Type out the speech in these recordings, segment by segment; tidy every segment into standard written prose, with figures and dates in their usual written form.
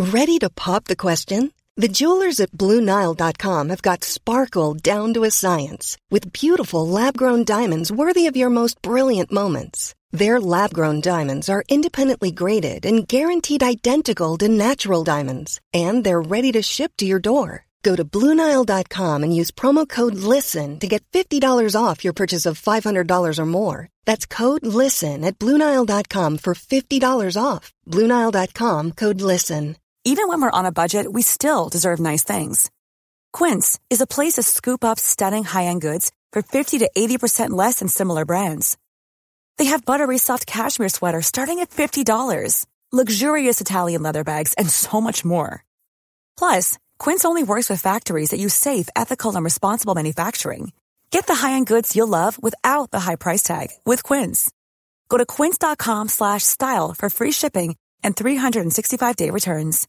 Ready to pop the question? The jewelers at BlueNile.com have got sparkle down to a science with beautiful lab-grown diamonds worthy of your most brilliant moments. Their lab-grown diamonds are independently graded and guaranteed identical to natural diamonds, and they're ready to ship to your door. Go to BlueNile.com and use promo code LISTEN to get $50 off your purchase of $500 or more. That's code LISTEN at BlueNile.com for $50 off. BlueNile.com, code LISTEN. Even when we're on a budget, we still deserve nice things. Quince is a place to scoop up stunning high-end goods for 50 to 80% less than similar brands. They have buttery soft cashmere sweaters starting at $50, luxurious Italian leather bags, and so much more. Plus, Quince only works with factories that use safe, ethical, and responsible manufacturing. Get the high-end goods you'll love without the high price tag with Quince. Go to quince.com/style for free shipping and 365-day returns.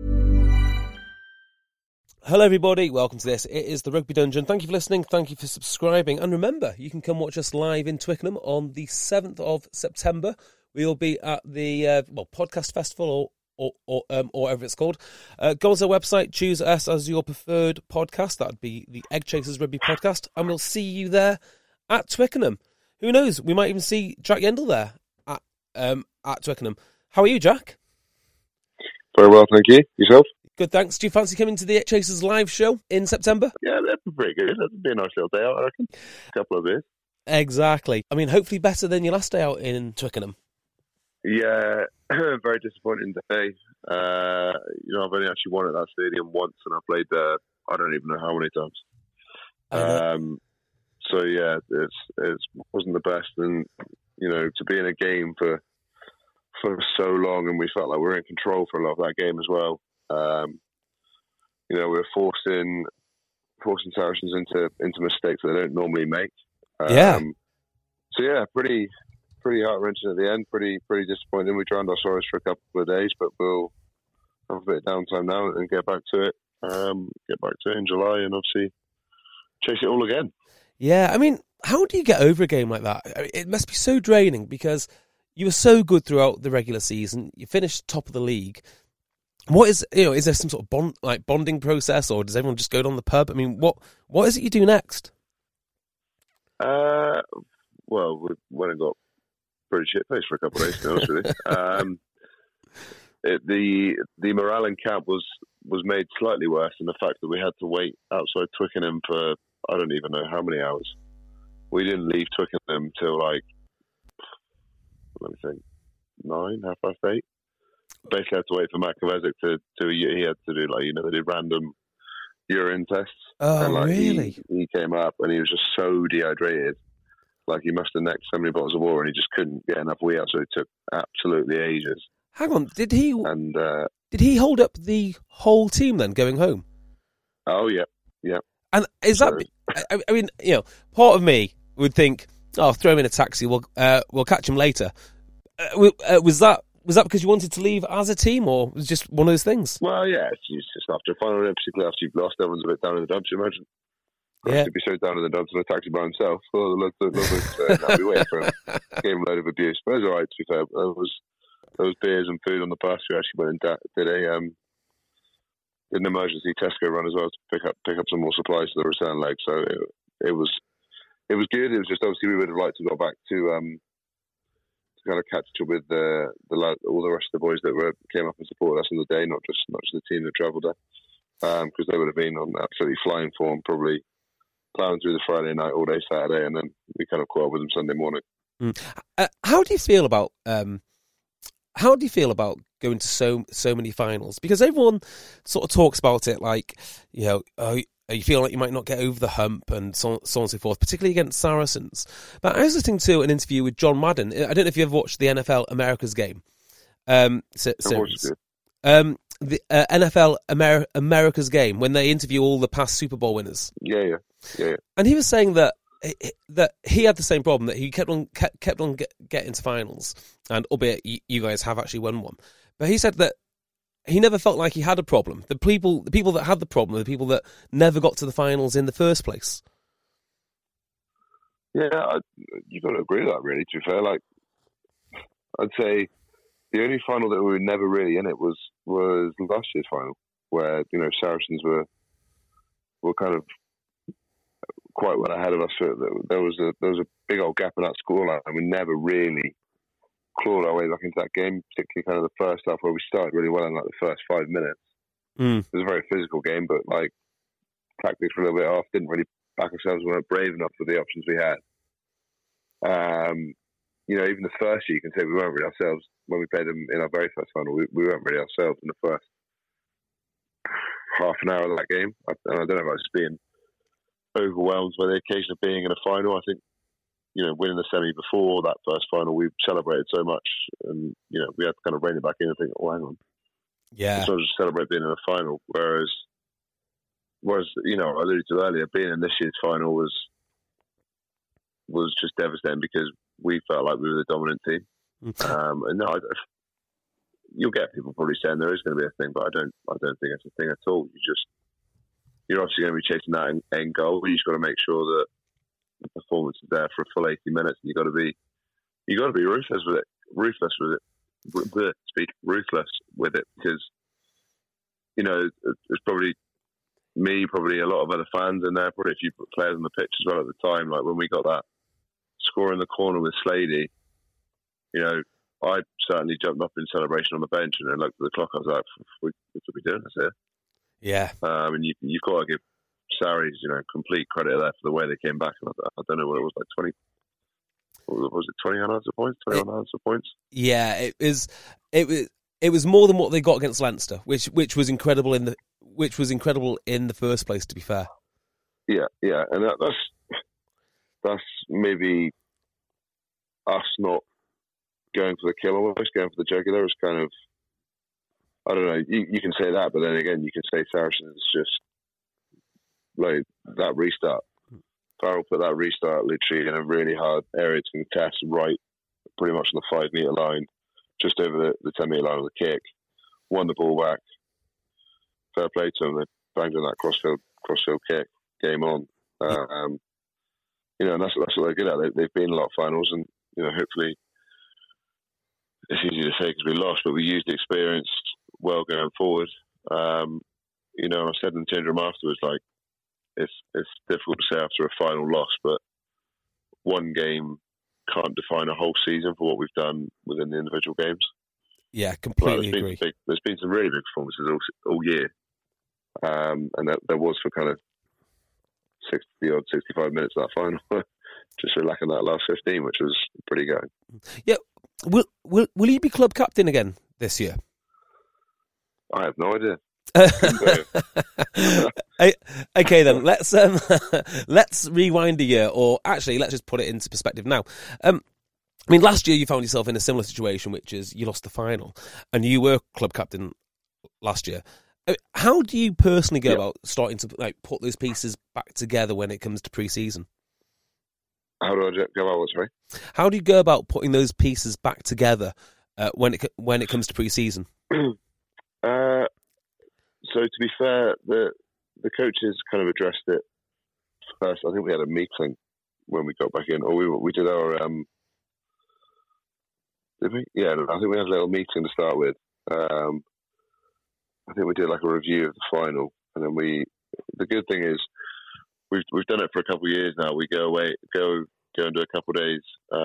Hello everybody, welcome to this. It is the Rugby Dungeon. Thank you for listening, thank you for subscribing, and remember, you can come watch us live in Twickenham on the 7th of September. We'll be at the Podcast Festival or whatever it's called. Go on our website, choose us as your preferred podcast. That would be the Egg Chasers Rugby Podcast, and we'll see you there at Twickenham. Who knows, we might even see Jack Yendall there at Twickenham. How are you, Jack? Very well, thank you. Yourself? Good, thanks. Do you fancy coming to the Egg Chasers live show in September? Yeah, that'd be pretty good. That'd be a nice little day out, I reckon. A couple of beers. Exactly. I mean, hopefully better than your last day out in Twickenham. Yeah, very disappointing day. I've only actually won at that stadium once, and I played there, I don't even know how many times. So yeah, it wasn't the best, and to be in a game for so long, and we felt like we were in control for a lot of that game as well. We were forcing Saracens into mistakes that they don't normally make. So yeah, pretty heart-wrenching at the end. Pretty disappointing. We drowned our sorrows for a couple of days, but we'll have a bit of downtime now and get back to it. In July, and obviously chase it all again. Yeah, I mean, how do you get over a game like that? I mean, it must be so draining because you were so good throughout the regular season. You finished top of the league. What is there some sort of bonding process, or does everyone just go down the pub? I mean, what is it you do next? Well, we went and got pretty shit faced for a couple of days, to be honest with you. The morale in camp was made slightly worse in the fact that we had to wait outside Twickenham for I don't even know how many hours. We didn't leave Twickenham till let me think, 9, 8:30. Basically had to wait for Matt Kovacic to he had to do they did random urine tests. Oh, and, really? He came up and he was just so dehydrated. He must have necked so many bottles of water and he just couldn't get enough wee out, so it took absolutely ages. Hang on, did he hold up the whole team then going home? Oh, yeah. And is that, I mean, part of me would think, oh, throw him in a taxi, we'll catch him later. Was that because you wanted to leave as a team, or was it just one of those things? Well, yeah, it's just after a final, particularly after you've lost, everyone's a bit down in the dumps, you imagine. Yeah. To be so down in the dumps in a taxi by himself. Oh, I'll be waiting for him. Gave him a load of abuse. But it was all right, to be fair. There was beers and food on the bus. We actually went and did an emergency Tesco run as well to pick up some more supplies for the return leg. So it was good. It was just obviously we would have liked to go back to kind of catch up with all the rest of the boys that came up and supported us on the day, not just the team that travelled there, because they would have been on absolutely flying form, probably plowing through the Friday night all day Saturday, and then we kind of caught up with them Sunday morning. How do you feel about going to so many finals? Because everyone sort of talks about it like, you feel like you might not get over the hump and so on and so forth, particularly against Saracens. But I was listening to an interview with John Madden. I don't know if you ever watched the NFL America's Game series. The NFL America's Game, when they interview all the past Super Bowl winners. Yeah. And he was saying that he had the same problem, that he kept on getting to finals, and albeit you guys have actually won one. But he said that he never felt like he had a problem. The people that had the problem are the people that never got to the finals in the first place. Yeah, you've got to agree with that, really, to be fair. I'd say The only final that we were never really in it was last year's final, where Saracens were kind of quite well ahead of us. There was a big old gap in that scoreline, and we never really clawed our way back into that game. Particularly kind of the first half, where we started really well in like the first 5 minutes. It was a very physical game, but like tactics were a little bit off. Didn't really back ourselves. We weren't brave enough with the options we had. Even the first year, you can say we weren't really ourselves when we played them in our very first final. We weren't really ourselves in the first half an hour of that game. I don't know about just being overwhelmed by the occasion of being in a final. I think, winning the semi before that first final, we celebrated so much, and we had to kind of rein it back in and think, oh, hang on, yeah, so just celebrate being in a final. Whereas I alluded to earlier, being in this year's final was just devastating because we felt like we were the dominant team. You'll get people probably saying there is going to be a thing, but I don't think it's a thing at all. You're obviously going to be chasing that end goal, but you just got to make sure that the performance is there for a full 80 minutes, and you got to be ruthless with it. Ruthless with it, because it's probably me, probably a lot of other fans in there, probably a few players on the pitch as well at the time. Like when we got that score in the corner with Slady, I certainly jumped up in celebration on the bench and then looked at the clock. I was like, "What are we doing this here?" Yeah. And you've got to give Sarries, complete credit there for the way they came back. And I don't know what it was, like 20. What was it, 20 unanswered points? 21 unanswered points? Yeah, it was more than what they got against Leinster, which was incredible in the first place, to be fair. Yeah, and that's maybe us not going for the kill, almost going for the jugular. It's kind of, I don't know. You can say that, but then again, you can say Saracens is just like that restart. Farrell put that restart literally in a really hard area to contest, right, pretty much on the 5 metre line, just over the 10 metre line of the kick. Won the ball back. Fair play to them. They banged on that crossfield kick. Game on. And that's what they're good at. They've been in a lot of finals, and hopefully it's easy to say because we lost, but we used the experience well going forward. I said in the change room afterwards, like it's difficult to say after a final loss, but one game can't define a whole season for what we've done within the individual games. Yeah, completely agree. There's been some really big performances all year, and there was for kind of 60-odd, 65 minutes of that final. Just for lacking that last 15, which was pretty good. Yeah, will you be club captain again this year? I have no idea. Okay, then let's rewind a year, or actually, let's just put it into perspective now. Last year you found yourself in a similar situation, which is you lost the final, and you were club captain last year. How do you personally go about starting to put those pieces back together when it comes to pre-season? How do I go about what, sorry? How do you go about putting those pieces back together when it comes to pre-season? So to be fair, the coaches kind of addressed it first. I think we had a meeting when we got back in, or we did our did we? Yeah, I think we had a little meeting to start with. I think we did like a review of the final, and then the good thing is we've done it for a couple of years now. We go and do a couple of days.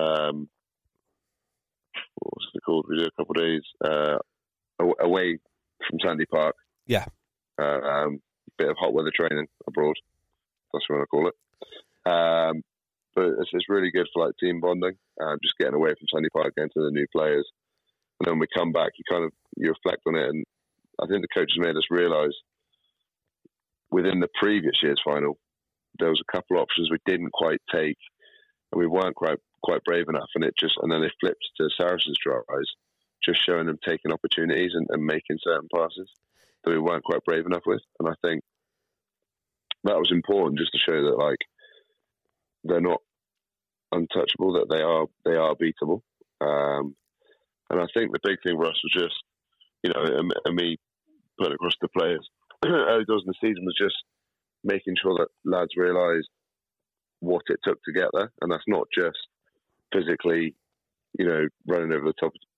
What's it called? We do a couple of days away from Sandy Park. Yeah. Bit of hot weather training abroad. That's what I call it. But it's really good for like team bonding. Just getting away from Sandy Park, getting to the new players, and then when we come back, you reflect on it. And I think the coaches made us realise within the previous year's final, there was a couple of options we didn't quite take, and we weren't quite brave enough. And then they flipped to Saracens' tries, just showing them taking opportunities and making certain passes that we weren't quite brave enough with. And I think that was important, just to show that like they're not untouchable, that they are beatable. And I think the big thing for us was just, and me putting across the players early doors in the season was just making sure that lads realised what it took to get there, and that's not just physically, running over the top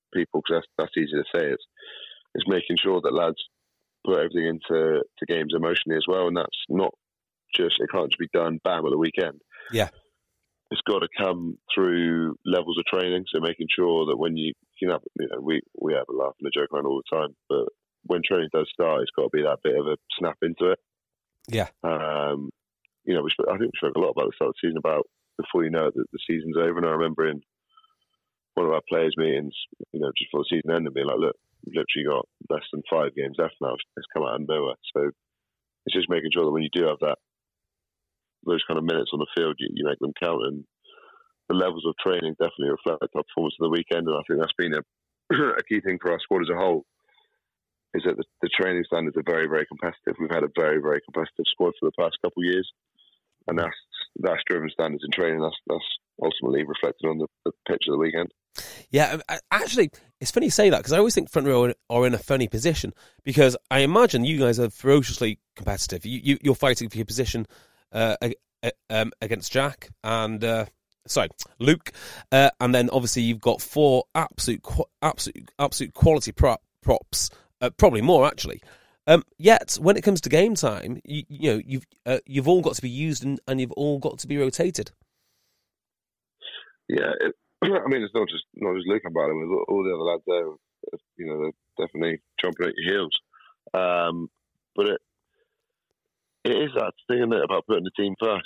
people, because that's easy to say. It's making sure that lads put everything into games emotionally as well, and that's not just, it can't just be done bam at the weekend. Yeah. It's got to come through levels of training. So making sure that when we have a laugh and a joke around all the time, but when training does start, it's got to be that bit of a snap into it. Yeah. I think we spoke a lot about the start of the season, about before you know it, the season's over. And I remember in one of our players' meetings, just before the season ended, being like, look, we've literally got less than 5 games left now. It's come out of nowhere. So it's just making sure that when you do have those kind of minutes on the field, you make them count. And the levels of training definitely reflect our performance of the weekend. And I think that's been a key thing for our squad as a whole, is that the training standards are very, very competitive. We've had a very, very competitive squad for the past couple of years. And that's driven standards in training. That's ultimately reflected on the pitch of the weekend. Yeah, actually, it's funny you say that, because I always think front row are in a funny position, because I imagine you guys are ferociously competitive. You're fighting for your position against Jack and Luke, and then obviously you've got 4 absolute quality props, probably more actually. Yet when it comes to game time, you've all got to be used and you've all got to be rotated. Yeah, it's not just Luke about it. All the other lads there, they're definitely chomping at your heels. But it is that thing, isn't it, about putting the team first.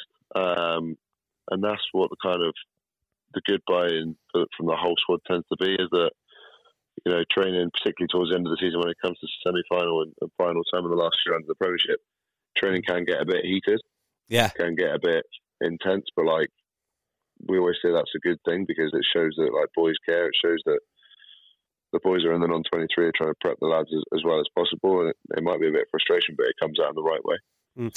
And that's what the good buy-in from the whole squad tends to be, is that, training, particularly towards the end of the season when it comes to semi-final and final time of the last year under the Premiership, training can get a bit heated. Yeah. Can get a bit intense, but we always say that's a good thing, because it shows that boys care. It shows that the boys are in the non-23 are trying to prep the lads as well as possible, and it might be a bit of frustration, but it comes out in the right way.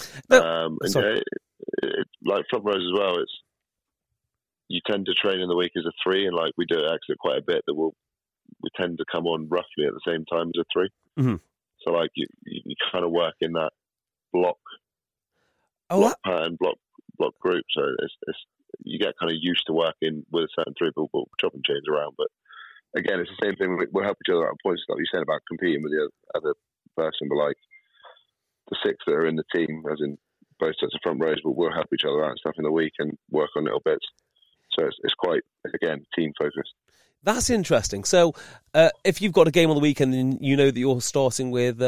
Like front rows as well, you tend to train in the week as a 3, and we do it actually quite a bit, that we tend to come on roughly at the same time as a 3. Mm-hmm. So you kind of work in that block pattern, block group. So it's you get kind of used to working with a certain 3 people, chop and change around. But again, it's the same thing. We'll help each other out on points, like you said about competing with the other person. But the 6 that are in the team, as in both sets of front rows, but we'll help each other out and stuff in the week and work on little bits. So it's quite, again, team focused. That's interesting. So if you've got a game on the weekend and you know that you're starting with,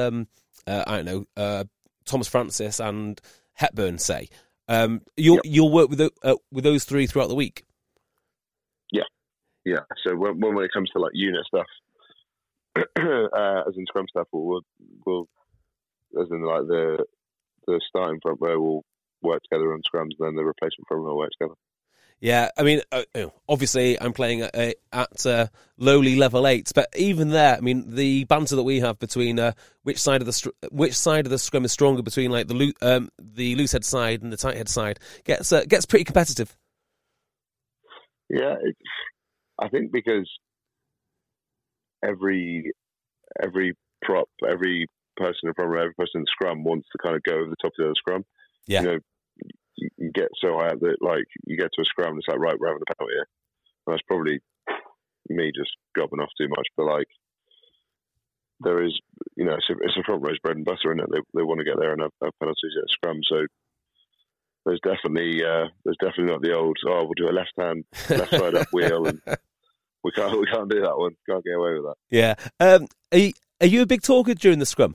Thomas Francis and Hepburn, say, you'll work with those 3 throughout the week? Yeah. So when it comes to unit stuff, as in scrum stuff, we'll as in the starting front row will work together on scrums, and then the replacement front row will work together. Yeah, I mean, obviously I'm playing at lowly level 8, but even there, I mean, the banter that we have between which side of the scrum is stronger between the loose head side and the tight head side gets pretty competitive. Yeah, I think because every prop, every person in front row, every person in the scrum wants to kind of go over the top of the other scrum. Yeah. You get so high up that you get to a scrum and it's right, we're having a penalty here. And that's probably me just gobbing off too much, but there is, it's a front row's bread and butter, isn't it? They want to get there and have penalties at a scrum. So there's definitely not the old, we'll do a left side up wheel, and we can't do that one. Can't get away with that. Yeah. Are you a big talker during the scrum?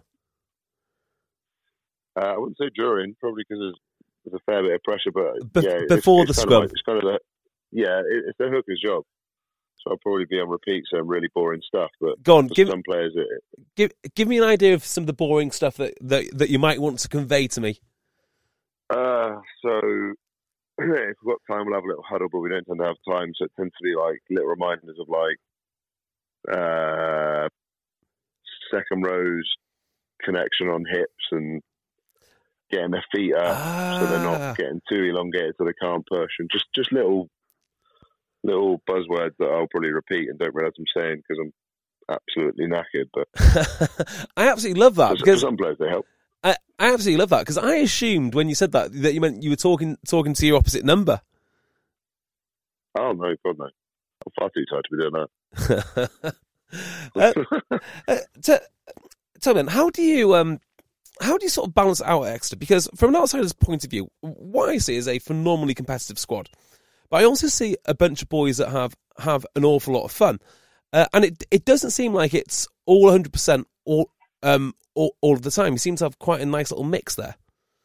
I wouldn't say during, probably because there's a fair bit of pressure, but before the scrum. It's kind of it's the hooker's job. So I'll probably be on repeat, saying really boring stuff. But go on, some players, give me an idea of some of the boring stuff that you might want to convey to me. So if we've got time, we'll have a little huddle, but we don't tend to have time, so it tends to be little reminders of second rows connection on hips and getting their feet up so they're not getting too elongated so they can't push, and just little buzzwords that I'll probably repeat and don't realise I'm saying because I'm absolutely knackered. But I absolutely love that, because some players they help. I absolutely love that, because I assumed when you said that you meant you were talking to your opposite number. Oh no, God no! I'm far too tired to be doing that. Tell me, how do you sort of balance it out at Exeter? Because from an outsider's point of view, what I see is a phenomenally competitive squad, but I also see a bunch of boys that have an awful lot of fun, and it doesn't seem like it's all 100% all of the time. You seem to have quite a nice little mix there.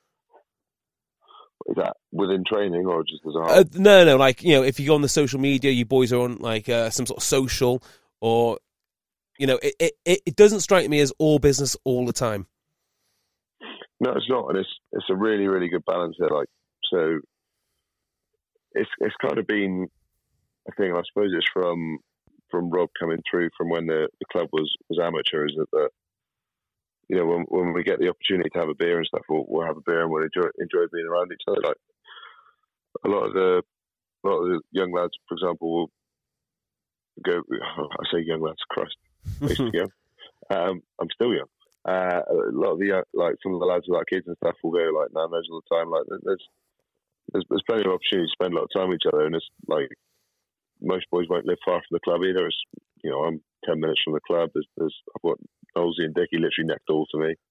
Is that within training or just as a whole? No. Like, if you go on the social media, you boys are on like some sort of social, or it doesn't strike me as all business all the time. No, it's not, and it's a really, really good balance there. Like, so it's kind of been a thing. I suppose it's from Rob coming through from when the club was amateur. Is that when we get the opportunity to have a beer and stuff, we'll have a beer and we'll enjoy being around each other. Like a lot of the young lads, for example, will go. I say young lads, Christ, I used to be young. I'm still young. A lot of the some of the lads with our kids and stuff will go like Nando's all the time. Like there's plenty of opportunity to spend a lot of time with each other, and it's like most boys won't live far from the club either. It's I'm 10 minutes from the club. I've got Nosey and Dickie literally next door to me.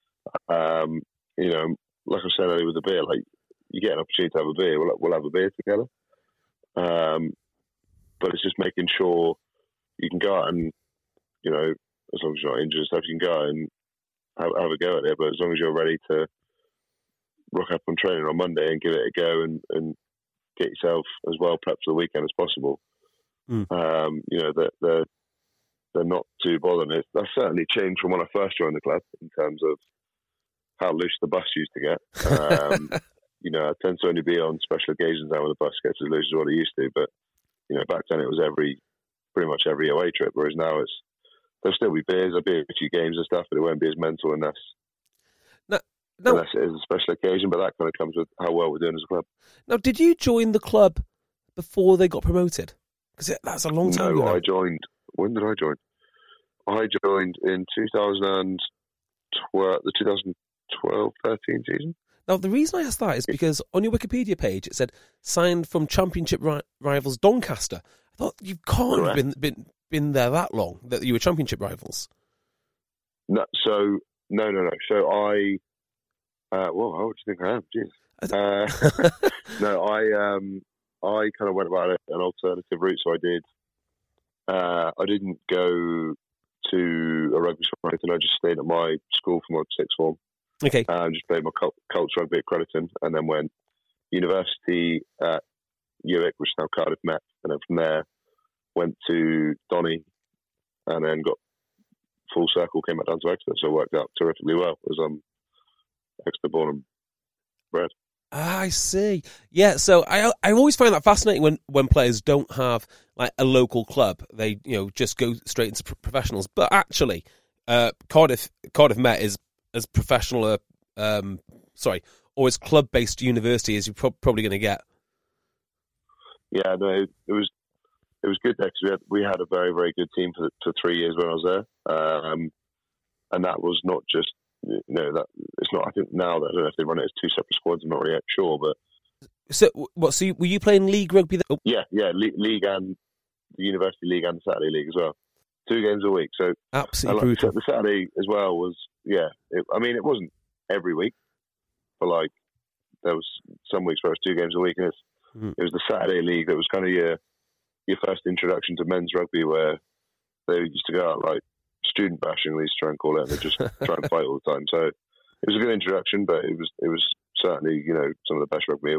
Like I said earlier with the beer, like you get an opportunity to have a beer, we'll have a beer together. But it's just making sure you can go out and as long as you're not injured and stuff, you can go out and have a go at it. But as long as you're ready to rock up on training on Monday and give it a go and get yourself as well prepped for the weekend as possible, they're not too bothered. That's certainly changed from when I first joined the club in terms of how loose the bus used to get. I tend to only be on special occasions now when the bus gets as loose as what it used to. But back then it was pretty much every away trip, whereas now there'll still be beers, there'll be a few games and stuff, but it won't be as mental unless it is a special occasion. But that kind of comes with how well we're doing as a club. Now, did you join the club before they got promoted? Because that's a long time ago. No, I joined. When did I join? I joined in 2012, the 2012-13 season. Now, the reason I asked that is because on your Wikipedia page, it said, signed from Championship rivals Doncaster. I thought you can't have been there that long, that you were Championship rivals. No. So I... how would you think I am? Jeez. No, I kind of went about it an alternative route. So I didn't go to a rugby school or anything. I just stayed at my school for my sixth form. Okay. Just played my Colts rugby at Crediton, and then went university at UWIC, which is now Cardiff Met, and then from there went to Donny, and then got full circle, came back down to Exeter, so it worked out terrifically well as Exeter born and bred. I see. Yeah, so I always find that fascinating when players don't have like a local club. They just go straight into professionals. But actually, Cardiff Met is as professional or as club based university as you're probably going to get. Yeah, no, it was good there because we had a very, very good team for 3 years when I was there, and that was not just. That it's not. I think now that I don't know if they run it as two separate squads. I'm not really sure, but so what? So were you playing league rugby? Yeah, league and the university league and the Saturday league as well. 2 games a week. So absolutely brutal. The Saturday as well was it wasn't every week, but like there was some weeks where it was 2 games a week, and it was the Saturday league that was kind of your first introduction to men's rugby, where they used to go out like student bashing, we used to try and call it, and they just try and fight all the time. So it was a good introduction, but it was certainly some of the best rugby of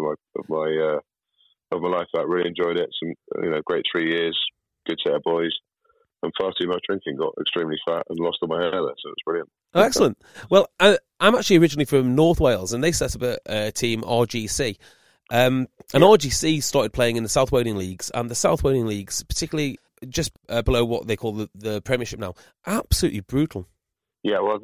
my life. I really enjoyed it. Some great 3 years, good set of boys, and far too much drinking. Got extremely fat and lost all my hair there, so it was brilliant. Oh, excellent. Well, I'm actually originally from North Wales, and they set up a team, RGC. And RGC started playing in the South Walian Leagues, and the South Walian Leagues, particularly just below what they call the Premiership now, absolutely brutal. Yeah, well,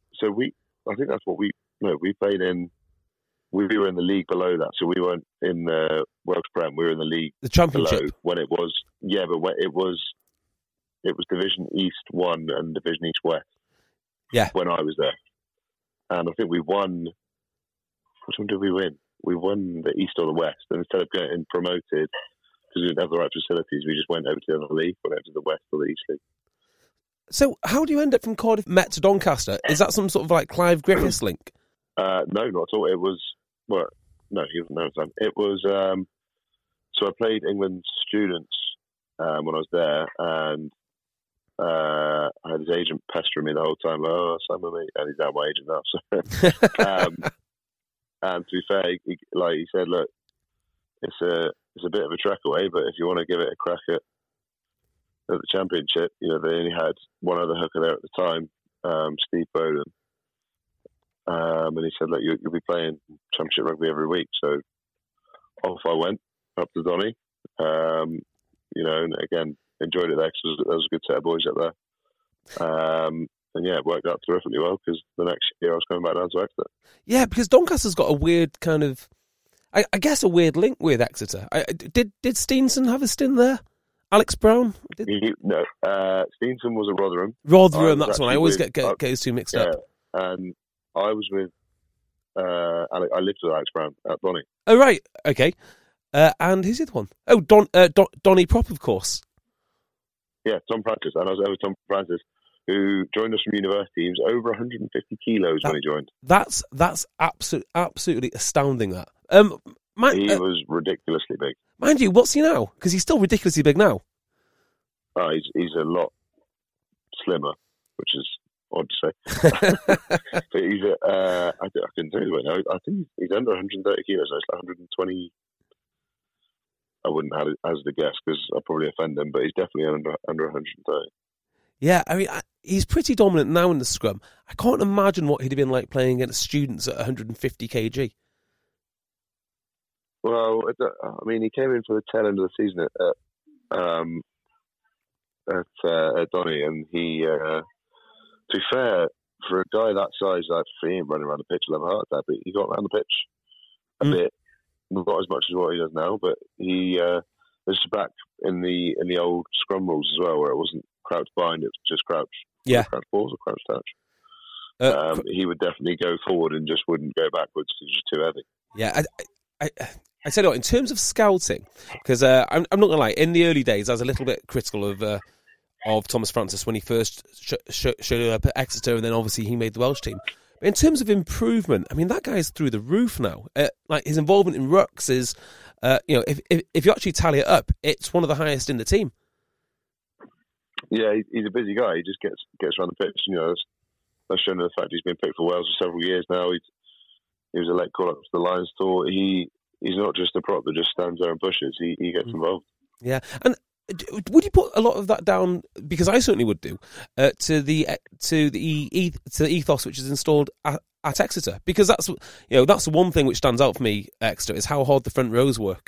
I think that's what we played in. We were in the league below that, so we weren't in the Welsh Prem. We were in the league, the Championship, below when it was. Yeah, but when it was Division East 1 and Division East West. Yeah, when I was there, and I think we won. Which one did we win? We won the East or the West, and instead of getting promoted, because we didn't have the right facilities, we just went over to the other league, went over to the West or the East League. So how do you end up from Cardiff Met to Doncaster? Is that some sort of like Clive Griffiths link? No, not at all. It was, well, no, he wasn't there at the time. It was, so I played England students when I was there, and I had his agent pestering me the whole time, like, oh, sign with me, and he's now my agent now. So, and to be fair, he said, look, it's a bit of a trek away, but if you want to give it a crack at the Championship, they only had one other hooker there at the time, Steve Bowden. And he said, look, you'll be playing Championship rugby every week. So off I went, up to Donny. And again, enjoyed it there because there was a good set of boys up there. And yeah, it worked out terrifically well because the next year I was coming back down to Exeter. Yeah, because Doncaster's got a weird kind of, I guess, a weird link with Exeter. Did Steenson have a stint there? Alex Brown? No, Steenson was at Rotherham. Rotherham, that's one. I always get those two mixed up. And I was with, I lived with Alex Brown at Bonnie. Oh, right. Okay. And who's the other one? Oh, Donny Prop, of course. Yeah, Tom Francis. And I was there with Tom Francis, who joined us from university. He was over 150 kilos when he joined. That's absolutely astounding, that. He was ridiculously big. Mind you, what's he now? Because he's still ridiculously big now. Oh, he's a lot slimmer, which is odd to say. But he's I couldn't tell you right now. I think he's under 130 kilos. So it's like 120. I wouldn't hazard a guess because I'll probably offend him, but he's definitely under 130. Yeah, I mean, he's pretty dominant now in the scrum. I can't imagine what he'd have been like playing against students at 150 kg. Well, I mean, he came in for the tail end of the season at Donny, and he, to be fair, for a guy that size, like for him running around the pitch, he'll have a heart attack, but he got around the pitch a bit, not as much as what he does now, but he was back in the old scrum rules as well, where it wasn't crouch bind, it was just crouch. Yeah. Crouch balls or crouch touch. He would definitely go forward and just wouldn't go backwards because he was too heavy. Yeah, I tell you what, in terms of scouting, because I'm not going to lie, in the early days I was a little bit critical of Thomas Francis when he first showed up at Exeter, and then obviously he made the Welsh team. But in terms of improvement, I mean, that guy's through the roof now. Like his involvement in rucks is, if you actually tally it up, it's one of the highest in the team. Yeah, he's a busy guy. He just gets around the pitch. That's shown the fact he's been picked for Wales for several years now. He was a late call up to the Lions tour. He's not just a prop that just stands there and pushes. He gets involved. Yeah, and would you put a lot of that down, because I certainly would do, to the ethos which is installed at Exeter? Because that's the one thing which stands out for me at Exeter is how hard the front rows work.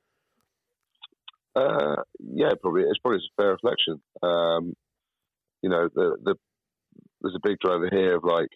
Yeah, probably it's a fair reflection. There's a big driver here of like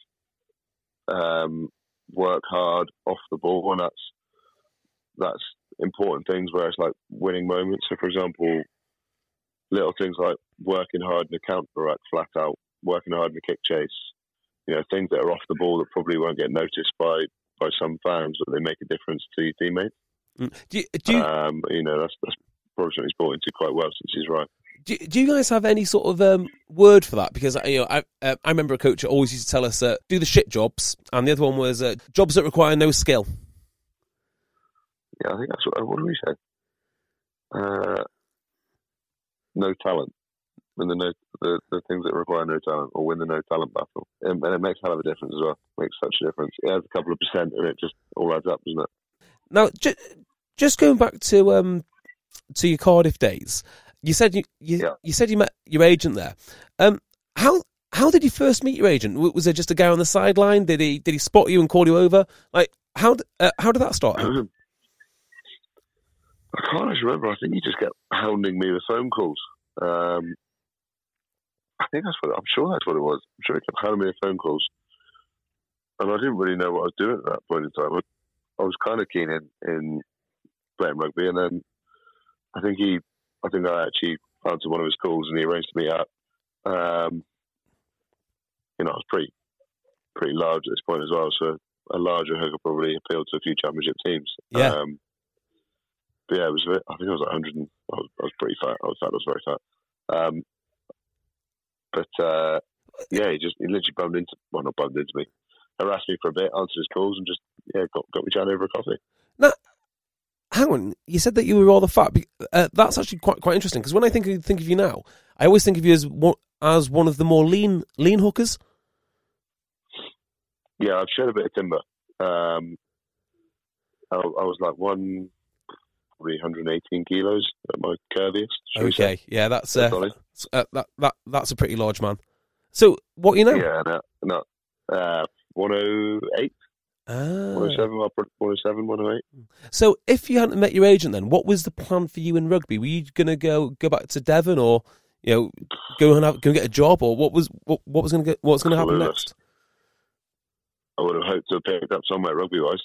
work hard off the ball, and that's important things where it's like winning moments. So, for example, little things like working hard in a counter rack, flat out, working hard in a kick chase. Things that are off the ball that probably won't get noticed by some fans, but they make a difference to your teammates. Do you, that's probably something he's brought into quite well since he's right. Do you guys have any sort of word for that? Because I remember a coach who always used to tell us do the shit jobs, and the other one was jobs that require no skill. Yeah, I think that's what do we say? No talent. Win the things that require no talent, or win the no talent battle, and it makes a hell of a difference as well. It makes such a difference. It adds a couple of percent, and it just all adds up, doesn't it? Now, just going back to your Cardiff days, you said you said you met your agent there. How did you first meet your agent? Was it just a guy on the sideline? Did he spot you and call you over? Like how did that start? I can't actually remember. I think he just kept hounding me with phone calls. I'm sure that's what it was. I'm sure he kept hounding me with phone calls, and I didn't really know what I was doing at that point in time. I was kind of keen in playing rugby, and then I think I actually answered one of his calls, and he arranged to meet up. I was pretty large at this point as well, so a larger hooker probably appealed to a few championship teams. Yeah. But yeah, I think I was like 100. I was pretty fat. I was very fat. But he literally not bumped into me, harassed me for a bit, answered his calls, and just got me chatting over a coffee. Now, hang on, you said that you were rather fat. That's actually quite interesting, because when I think of you now, I always think of you as one of the more lean hookers. Yeah, I've shed a bit of timber. I was like probably 118 kilos at my curviest. Okay, yeah, that's a pretty large man. So, what are you now? Yeah, 108. 107, 108. So, if you hadn't met your agent, then what was the plan for you in rugby? Were you going to go back to Devon, or go and get a job, or what was going to happen next? I would have hoped to have picked up somewhere rugby-wise.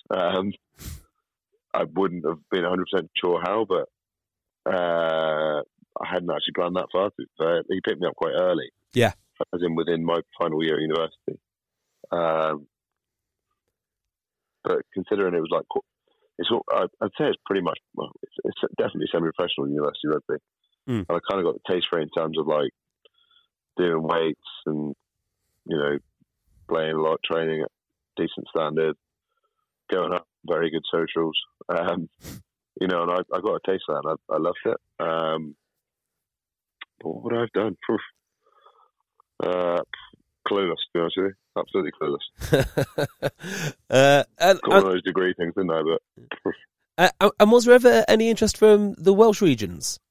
I wouldn't have been 100% sure how, but I hadn't actually planned that far. He picked me up quite early. Yeah. As in within my final year at university. But considering it was like, I'd say it's pretty much, it's definitely semi-professional university rugby. And I kind of got the taste for it in terms of like doing weights and, playing a lot, training at decent standard, going up, very good socials. And I got a taste for that, and I loved it. But what would I have done? Clueless, to be honest with you. Absolutely clueless. Got one of those degree things, didn't I? But and was there ever any interest from the Welsh regions?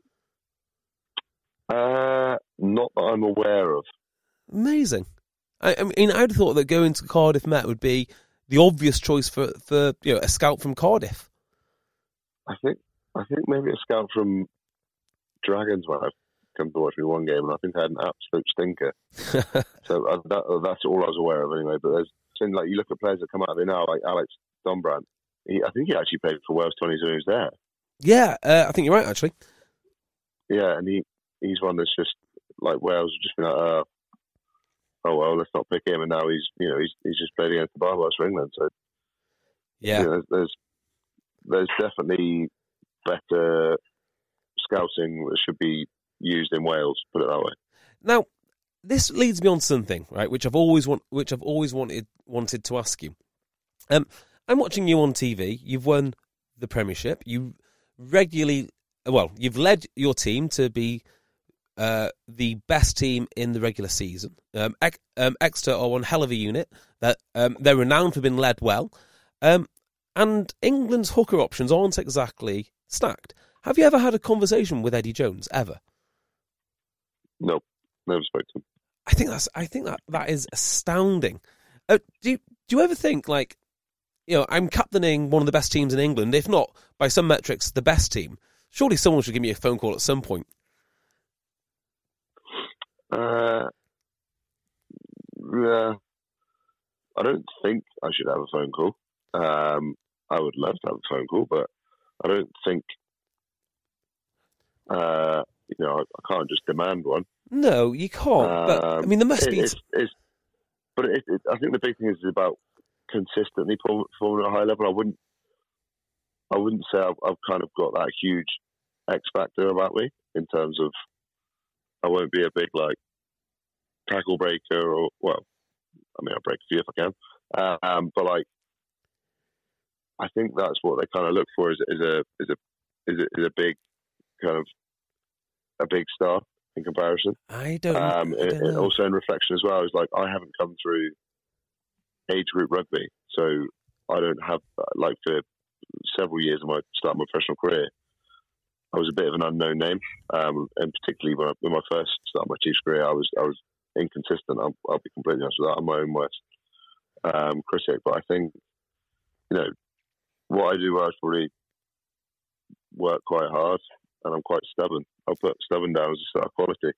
Not that I'm aware of. Amazing. I mean, I'd have thought that going to Cardiff Met would be the obvious choice for a scout from Cardiff. I think maybe a scout from Dragons might have come to watch me one game, and I think I had an absolute stinker. So that's all I was aware of anyway. But there's like, you look at players that come out of it now, like Alex Dombrandt. I think he actually played for Wales 20s when he was there. Yeah, I think you're right, actually. Yeah, and he's one that's just like Wales have just been like, oh well, let's not pick him. And now he's just played against the Barbars for England. So yeah, there's definitely better scouting that should be used in Wales. Put it that way. Now, this leads me on to something, right? Which I've always wanted to ask you. I'm watching you on TV. You've won the Premiership. You've led your team to be the best team in the regular season. Exeter are one hell of a unit. That they're renowned for being led well. And England's hooker options aren't exactly stacked. Have you ever had a conversation with Eddie Jones ever? Nope, never spoke to him. I think that is astounding. Do you ever think, like, I'm captaining one of the best teams in England, if not by some metrics the best team? Surely someone should give me a phone call at some point. Yeah, I don't think I should have a phone call. I would love to have a phone call, but I don't think. I can't just demand one. No, you can't. But I mean, there must be. But I think the big thing is about consistently performing at a high level. I wouldn't say I've kind of got that huge X factor about me in terms of I won't be a big like tackle breaker or I'll break a few if I can. But like I think that's what they kind of look for is a big kind of a big star in comparison. I don't know. Also in reflection as well is like I haven't come through age group rugby, so I don't have like for several years of my start of my professional career. I was a bit of an unknown name, and particularly when my first start of my Chiefs career, I was inconsistent. I'll be completely honest with that. I'm my own worst critic, but I think what I do well is probably work quite hard, and I'm quite stubborn. I'll put stubborn down as a sort of quality.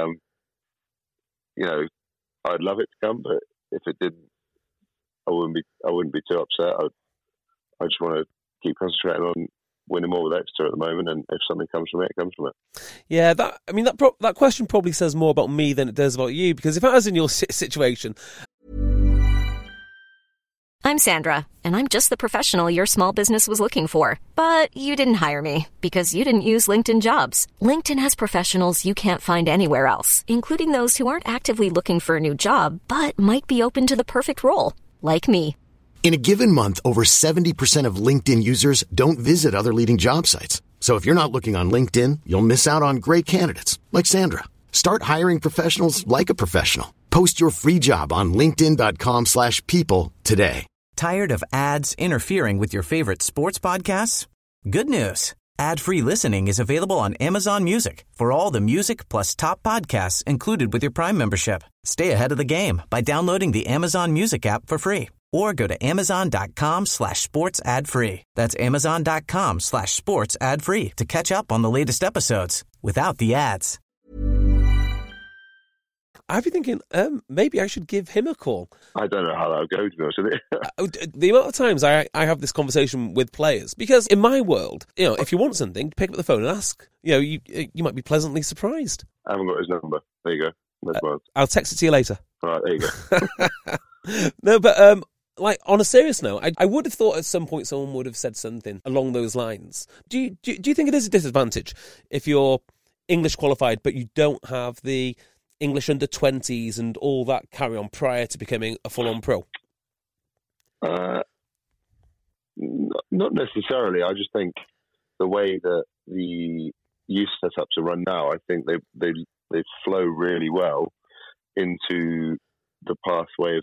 I'd love it to come, but if it didn't, I wouldn't be too upset. I just want to keep concentrating on winning more with Exeter at the moment, and if something comes from it, it comes from it. Yeah, that question probably says more about me than it does about you, because if I was in your situation. I'm Sandra, and I'm just the professional your small business was looking for. But you didn't hire me because you didn't use LinkedIn Jobs. LinkedIn has professionals you can't find anywhere else, including those who aren't actively looking for a new job, but might be open to the perfect role, like me. In a given month, over 70% of LinkedIn users don't visit other leading job sites. So if you're not looking on LinkedIn, you'll miss out on great candidates like Sandra. Start hiring professionals like a professional. Post your free job on linkedin.com/people today. Tired of ads interfering with your favorite sports podcasts? Good news. Ad-free listening is available on Amazon Music for all the music plus top podcasts included with your Prime membership. Stay ahead of the game by downloading the Amazon Music app for free or go to amazon.com/sports ad free. That's amazon.com/sports ad free to catch up on the latest episodes without the ads. I've been thinking, maybe I should give him a call. I don't know how that would go, to be honest with you. The amount of times I have this conversation with players, because in my world, if you want something, pick up the phone and ask. You might be pleasantly surprised. I haven't got his number. There you go. I'll text it to you later. All right, there you go. No, but on a serious note, I would have thought at some point someone would have said something along those lines. Do you think it is a disadvantage if you're English qualified but you don't have the English under 20s and all that carry on prior to becoming a full-on pro? Not necessarily. I just think the way that the youth setups are run now, I think they flow really well into the pathway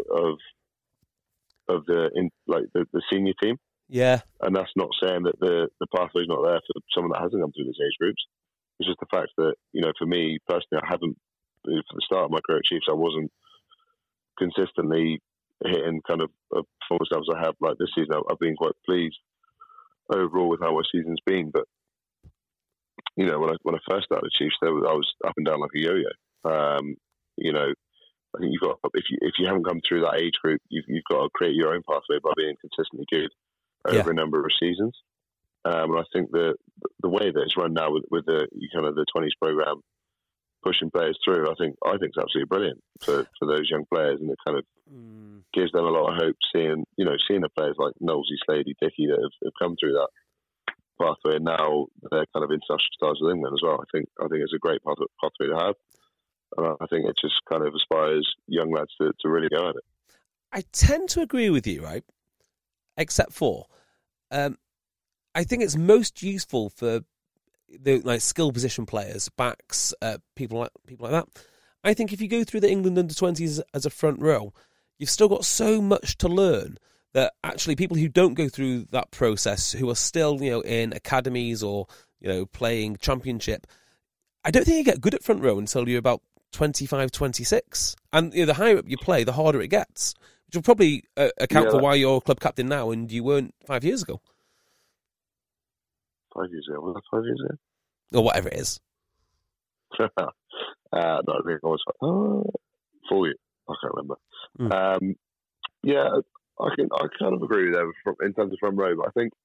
of the senior team. Yeah, and that's not saying that the pathway's not there for someone that hasn't come through those age groups. It's just the fact that for me personally, I haven't. For the start of my career at Chiefs, I wasn't consistently hitting kind of performance levels I have like this season. I've been quite pleased overall with how my season's been. But when I first started at Chiefs, I was up and down like a yo-yo. I think you've got if you haven't come through that age group, you've got to create your own pathway by being consistently good over a number of seasons. And I think the way that it's run now with the kind of the 20s program, pushing players through, I think it's absolutely brilliant for those young players, and it kind of gives them a lot of hope seeing the players like Knowlesy, Slady, Dickey that have come through that pathway, and now they're kind of international stars with England as well. I think it's a great pathway to have, and I think it just kind of inspires young lads to really go at it. I tend to agree with you, right? Except for, I think it's most useful for the skill position players, backs, people like that. I think if you go through the England under-20s as a front row, you've still got so much to learn that actually people who don't go through that process, who are still in academies or playing championship, I don't think you get good at front row until you're about 25, 26. And the higher up you play, the harder it gets, which will probably account for why you're club captain now and you weren't 5 years ago. 5 years ago? Was that 5 years ago? Or whatever it is. No, I think I was 4 years. I can't remember. I kind of agree with that in terms of front row, but I think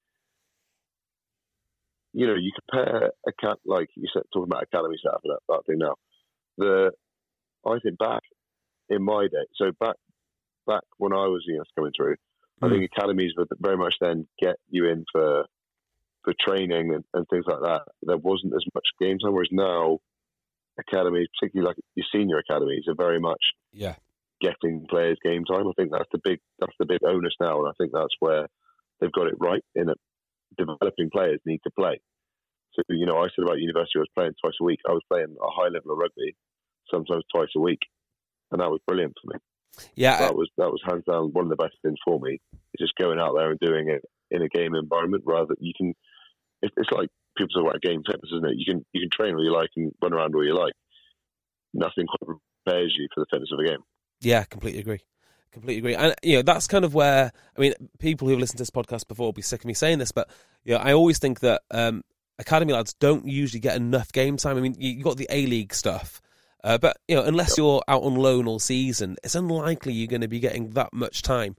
you compare like you said, talking about academy setup and that thing now. I think back in my day, so back when I was coming through, I think academies would very much then get you in for training and things like that. There wasn't as much game time, whereas now academies, particularly like your senior academies, are very much getting players game time. I think that's the big onus now, and I think that's where they've got it right in that developing players need to play. So I said about university, I was playing twice a week. I was playing a high level of rugby, sometimes twice a week, and that was brilliant for me. Yeah, that was hands down one of the best things for me. Just going out there and doing it in a game environment, rather you can. It's like people talk about game fitness, isn't it? You can train all you like and run around all you like. Nothing quite prepares you for the fitness of a game. Yeah, completely agree. And that's kind of where people who've listened to this podcast before will be sick of me saying this, but I always think that academy lads don't usually get enough game time. You got the A-League stuff, but unless you're out on loan all season, it's unlikely you're going to be getting that much time.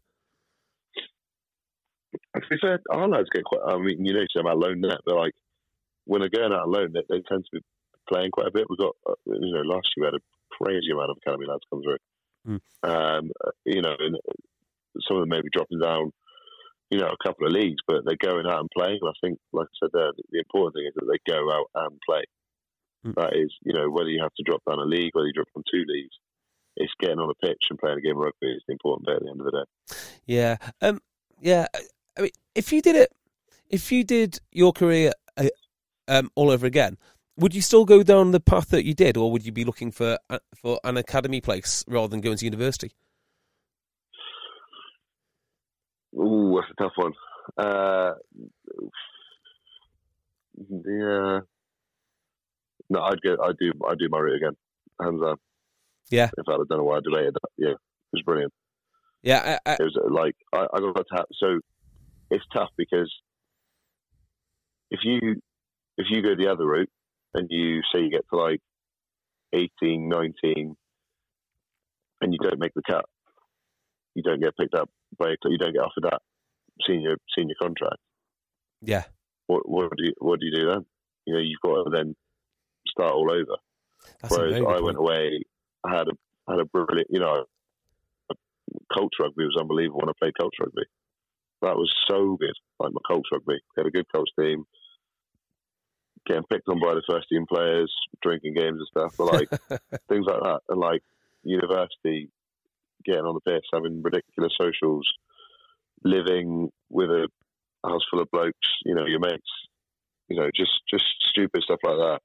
To be fair, our lads get quite. Say about loan net, but like when they're going out on loan, they tend to be playing quite a bit. We got, last year we had a crazy amount of academy lads come through. And some of them may be dropping down, a couple of leagues, but they're going out and playing. And I think, like I said there, the important thing is that they go out and play. That is, whether you have to drop down a league, whether you drop down 2 leagues, it's getting on a pitch and playing a game of rugby is the important bit at the end of the day. Yeah. I mean, if you did your career all over again, would you still go down the path that you did, or would you be looking for an academy place rather than going to university? Ooh, that's a tough one. Yeah. No, I'd do my route again, hands down. Yeah. In fact, I don't know why I delayed that. Yeah, it was brilliant. Yeah, it was like I got to. So it's tough because if you go the other route and you say you get to like 18, 19, and you don't make the cut, you don't get picked up by you don't get offered that senior contract. Yeah. What do you do then? You've got to then start all over. That's Whereas I went away, I had a brilliant, Colts rugby was unbelievable when I played Colts rugby. That was so good, like my Colts rugby. They had a good Colts team, getting picked on by the first team players, drinking games and stuff, but like things like that. And like university, getting on the piss, having ridiculous socials, living with a house full of blokes, your mates, just stupid stuff like that.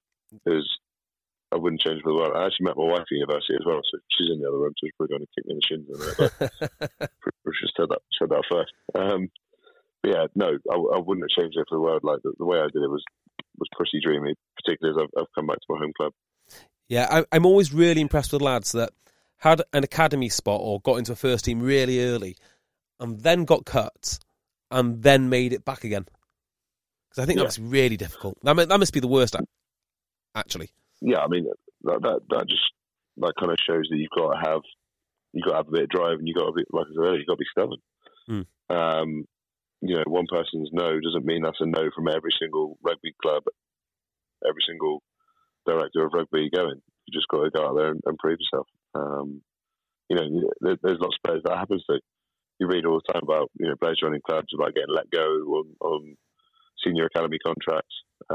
I wouldn't change for the world. I actually met my wife at university as well, so she's in the other room, so she's probably going to kick me in the shins in a minute. But she said that first. But yeah, no, I wouldn't have changed it for the world. Like the way I did it was pretty dreamy, particularly as I've come back to my home club. Yeah, I'm always really impressed with lads that had an academy spot or got into a first team really early and then got cut and then made it back again. Because I think that's really difficult. That must be the worst, actually. Yeah, I mean that just kind of shows that you've got to have a bit of drive, and you've got to be, like I said earlier, you've got to be stubborn. One person's no doesn't mean that's a no from every single rugby club, every single director of rugby going. You just got to go out there and prove yourself. There's lots of players that happens to. You read all the time about players joining clubs, about getting let go on senior academy contracts.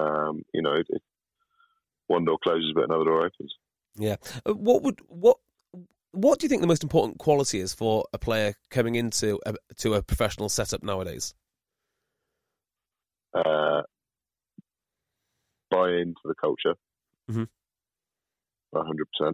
One door closes, but another door opens. Yeah. What do you think the most important quality is for a player coming into a professional setup nowadays? Buy into the culture. 100%.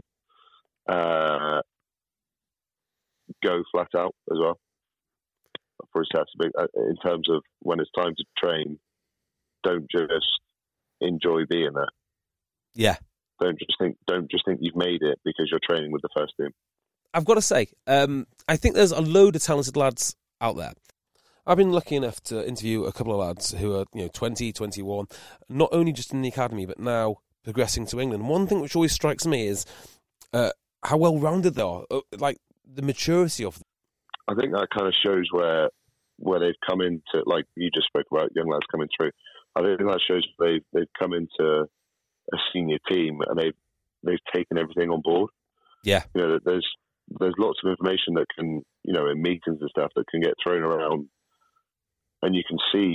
Go flat out as well. For a set, in terms of when it's time to train, don't just enjoy being there. Yeah. Don't just think you've made it because you're training with the first team. I've got to say, I think there's a load of talented lads out there. I've been lucky enough to interview a couple of lads who are 20, 21, not only just in the academy, but now progressing to England. One thing which always strikes me is how well-rounded they are, like the maturity of them. I think that kind of shows where they've come into, like you just spoke about, young lads coming through. I think that shows they've come into a senior team and they've taken everything on board. Yeah. There's lots of information that can, in meetings and stuff that can get thrown around, and you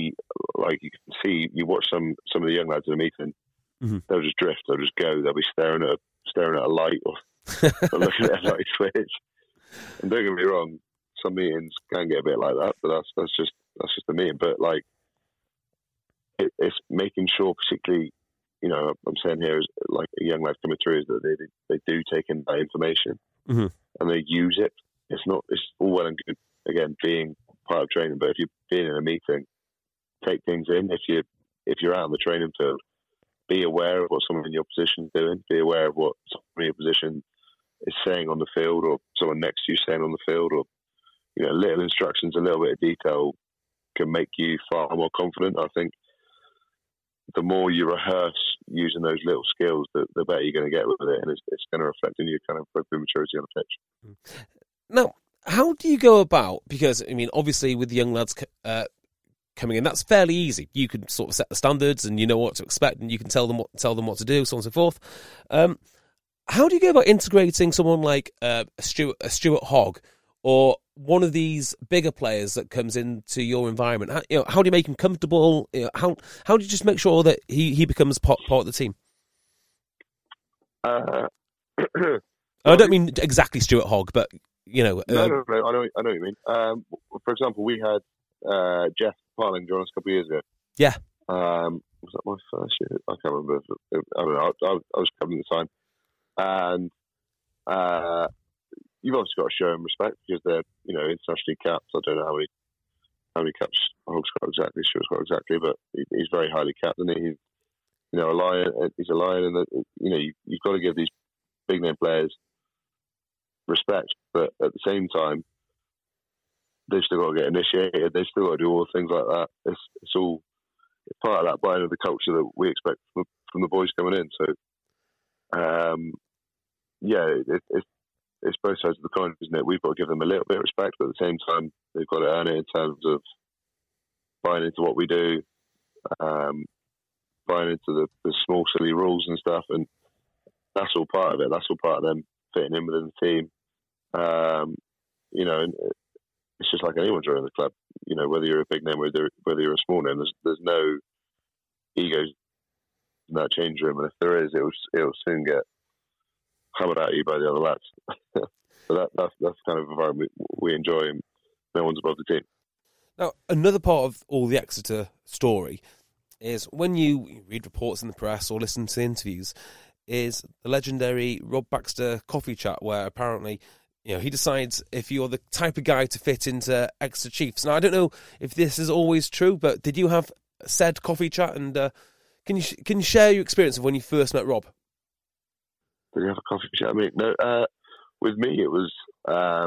watch some of the young lads in a meeting, they'll just drift, they'll just go, they'll be staring at a light or looking at a light switch. And don't get me wrong, some meetings can get a bit like that, but that's just the meeting. But like, it's making sure, particularly, I'm saying here is like a young lad coming through, is that they do take in that information and they use it. It's all well and good, again, being part of training, but if you're being in a meeting, take things in. If you're out on the training field, be aware of what someone in your position is doing. Be aware of what someone in your position is saying on the field, or someone next to you saying on the field, or little instructions, a little bit of detail can make you far more confident. I think the more you rehearse using those little skills, the better you're going to get with it, and it's going to reflect in your kind of rugby maturity on the pitch. Now, how do you go about? Because obviously, with the young lads coming in, that's fairly easy. You can sort of set the standards, and you know what to expect, and you can tell them what to do, so on and so forth. How do you go about integrating someone like Stuart Hogg, or one of these bigger players that comes into your environment? How do you make him comfortable? How do you just make sure that he becomes part of the team? I don't mean exactly Stuart Hogg, but No, I know what you mean. For example, we had Jeff Parling join us a couple of years ago. Yeah. Was that my first year? I can't remember. I don't know. I was covering the time, and you've obviously got to show them respect because they're internationally capped. I don't know how many caps Hogg's got exactly, Stuart's got exactly, but he's very highly capped, and he's a lion. He's a lion, and you've got to give these big name players respect, but at the same time, they've still got to get initiated. They've still got to do all things like that. It's all part of that buying of the culture that we expect from the boys coming in. So, it's both sides of the coin, isn't it? We've got to give them a little bit of respect, but at the same time, they've got to earn it in terms of buying into what we do, buying into the small silly rules and stuff, and that's all part of it. That's all part of them fitting in within the team. And it's just like anyone joining the club. Whether you're a big name, whether you're a small name, there's no egos in that change room, and if there is, it'll soon get hammered at you by the other lads. So that's kind of environment we enjoy, and no one's above the team. Now, another part of all the Exeter story is when you read reports in the press or listen to interviews, is the legendary Rob Baxter coffee chat, where apparently he decides if you're the type of guy to fit into Exeter Chiefs. Now, I don't know if this is always true, but did you have said coffee chat? And can you share your experience of when you first met Rob? Did you have a coffee chat? I mean, no. With me, it was I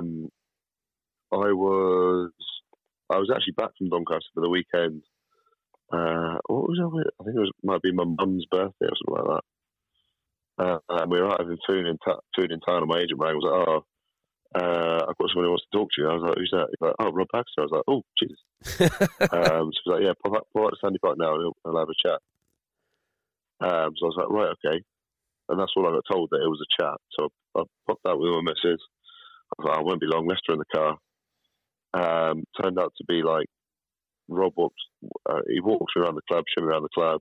was actually back from Doncaster for the weekend. What was it? I think it might be my mum's birthday or something like that. And we were out having food in town, and my agent rang and was like, I've got someone who wants to talk to you. I was like, who's that? He's like, Rob Baxter. I was like, oh, Jesus. So he was like, yeah, pop out to Sandy Park now and I'll have a chat. So I was like, right, okay. And that's all I got told, that it was a chat. So I popped out with my missus. I was like, I won't be long, left her in the car. Turned out to be like, Rob walked around the club, showed me around the club.